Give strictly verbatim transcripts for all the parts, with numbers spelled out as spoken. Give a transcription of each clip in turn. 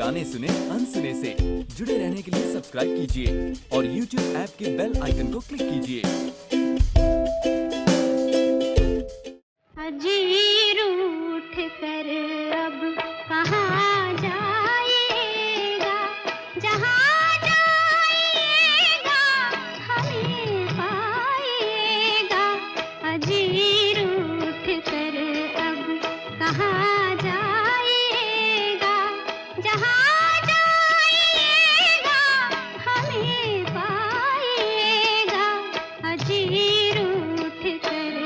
गाने सुने अनसुने से। जुड़े रहने के लिए सब्सक्राइब कीजिए और यूट्यूब ऐप के बेल आइकन को क्लिक कीजिए। अजीर उठ कर अब कहाँ जाएगा, जहाँ जाएगा हमें पाएगा। अजीर उठ कर अब कहाँ जाएगा, जहाँ जाएगा हमें पाएगा। अजीर उठ कर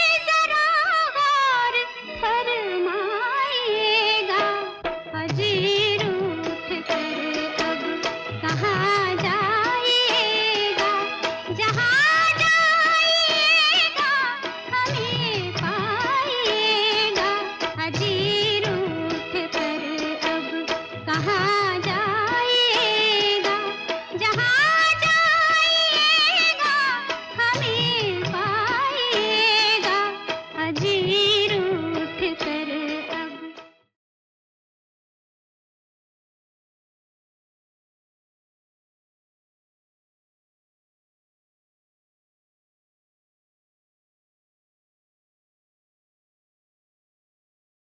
जी।